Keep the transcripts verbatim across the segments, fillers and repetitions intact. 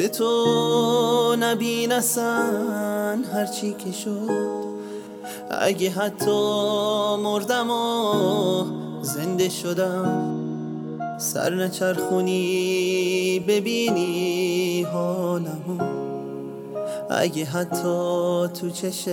به تو نبینستن هرچی که شد. اگه حتی مردم و زنده شدم، سر نچرخونی ببینی حالمو. اگه حتی تو چشت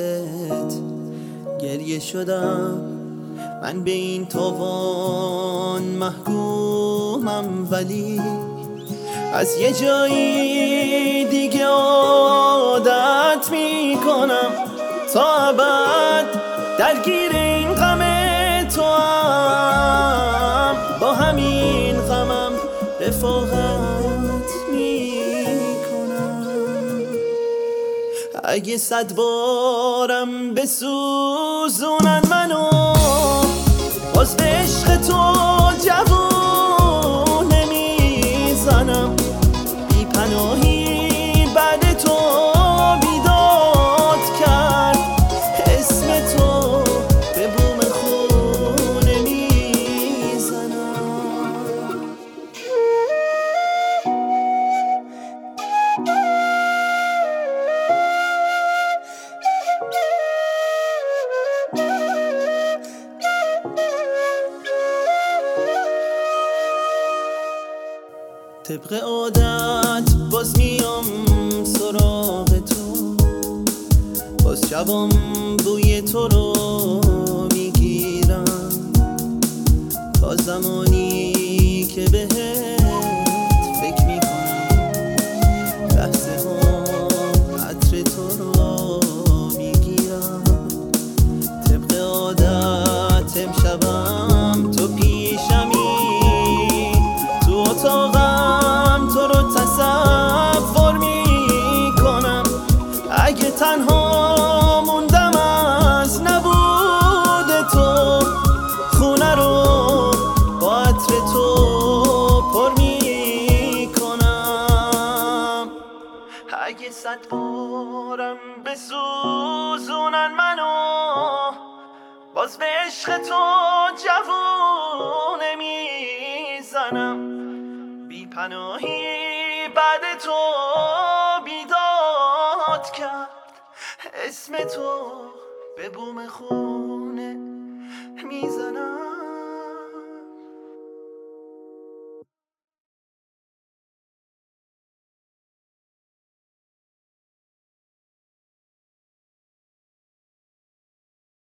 گریه شدم، من به این تاوان محکومم، ولی از یه جایی دیگه عادت میکنم تا ابد درگیر این غم تو هم، با همین غمم رفاقت میکنم. اگه صد بارم بسوزونن منو، باز به عشق تو جوون نمیزنم. بی پناهی بعد تو بیداد کرد، اسم تو به بوم خونه میزنم. طبق عادت باز میام سراغ تو، باز شبام بوی تو رو میگیرم، تا زمانی که بهت فکر میکنم، لحظه ها عطر تو رو میگیرم. طبق عادت امشبم تو پیشمی، تو اتاقم تو رو تصور میکنم. اگه تنها موندم از نبود تو، خونه رو با عطر تو پر میکنم. اگه صد بارم بسوزونن منو، باز به عشق تو جوون نمیزنم. بی پناهی بعد تو بیداد کرد، اسم تو به بوم خونه میزنم.